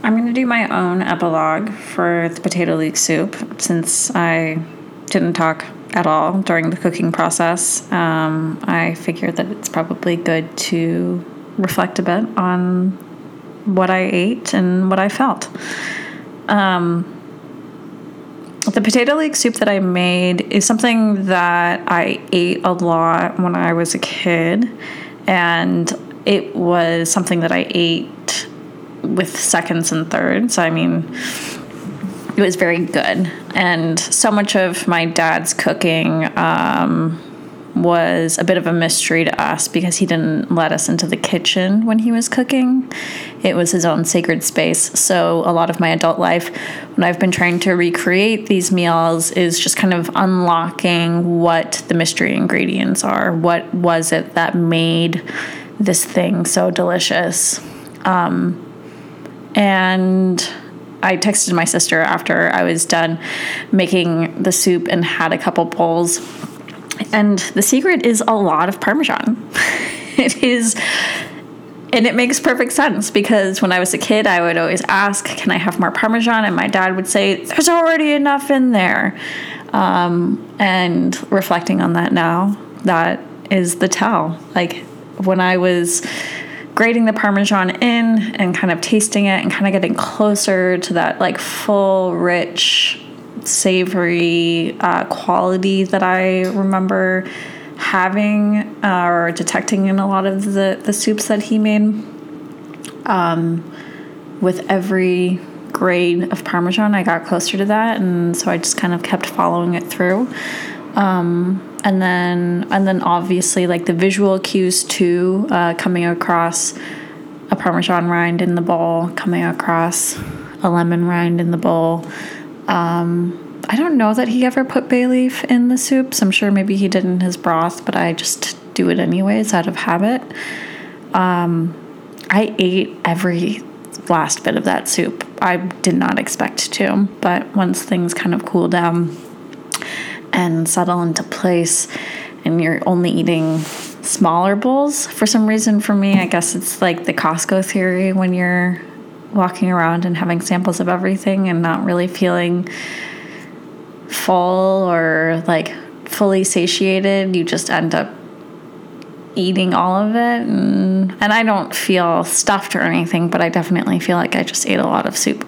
I'm going to do my own epilogue for the potato leek soup since I didn't talk at all during the cooking process. I figured that it's probably good to reflect a bit on what I ate and what I felt. The potato leek soup that I made is something that I ate a lot when I was a kid, and it was something that I ate with seconds and thirds. I mean, it was very good. And so much of my dad's cooking was a bit of a mystery to us because he didn't let us into the kitchen when he was cooking. It was his own sacred space. So a lot of my adult life, when I've been trying to recreate these meals, is just kind of unlocking what the mystery ingredients are. What was it that made this thing so delicious? And I texted my sister after I was done making the soup and had a couple bowls. And the secret is a lot of Parmesan. It is, and it makes perfect sense because when I was a kid, I would always ask, can I have more Parmesan? And my dad would say, there's already enough in there. And reflecting on that now, that is the tell. Like when I was grating the Parmesan in and kind of tasting it and kind of getting closer to that like full, rich, savory quality that I remember having or detecting in a lot of the soups that he made. With every grade of Parmesan, I got closer to that, and so I just kind of kept following it through. And then obviously like the visual cues too, coming across a Parmesan rind in the bowl, coming across a lemon rind in the bowl. I don't know that he ever put bay leaf in the soups. I'm sure maybe he did in his broth, but I just do it anyways out of habit. I ate every last bit of that soup. I did not expect to, but once things kind of cool down and settle into place and you're only eating smaller bowls, for some reason for me, I guess it's like the Costco theory when you're walking around and having samples of everything and not really feeling full or like fully satiated, you just end up eating all of it. And I don't feel stuffed or anything, but I definitely feel like I just ate a lot of soup.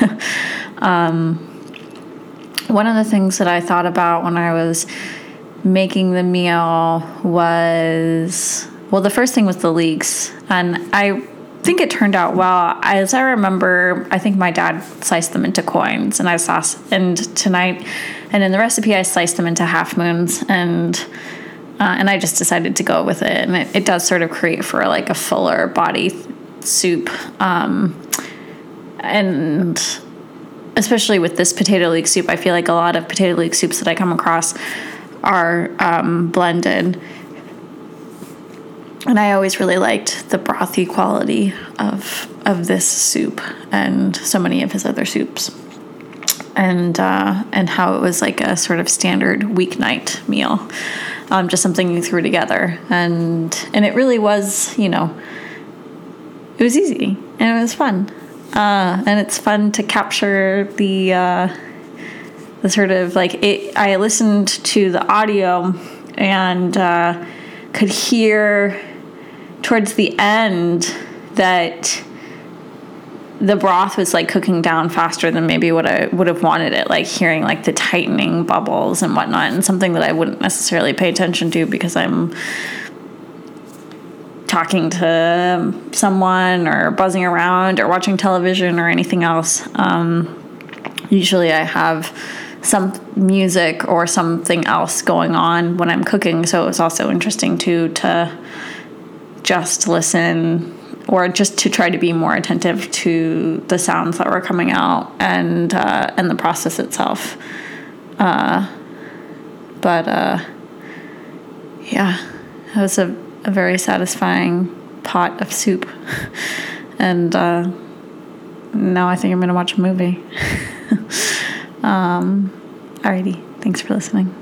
One of the things that I thought about when I was making the meal was, well, the first thing was the leeks, and I think it turned out well. As I remember, I think my dad sliced them into coins, and tonight, and in the recipe, I sliced them into half moons, and I just decided to go with it, and it does sort of create for like a fuller body soup, and especially with this potato leek soup, I feel like a lot of potato leek soups that I come across are blended. And I always really liked the brothy quality of this soup and so many of his other soups, and how it was like a sort of standard weeknight meal, just something you threw together, and it really was, it was easy and it was fun, and it's fun to capture the sort of like it. I listened to the audio and could hear towards the end that the broth was like cooking down faster than maybe what I would have wanted it, like hearing like the tightening bubbles and whatnot, and something that I wouldn't necessarily pay attention to because I'm talking to someone or buzzing around or watching television or anything else. Usually I have some music or something else going on when I'm cooking, so it's also interesting to just listen or just to try to be more attentive to the sounds that were coming out and the process itself. Yeah, it was a very satisfying pot of soup. And now I think I'm going to watch a movie. Alrighty, thanks for listening.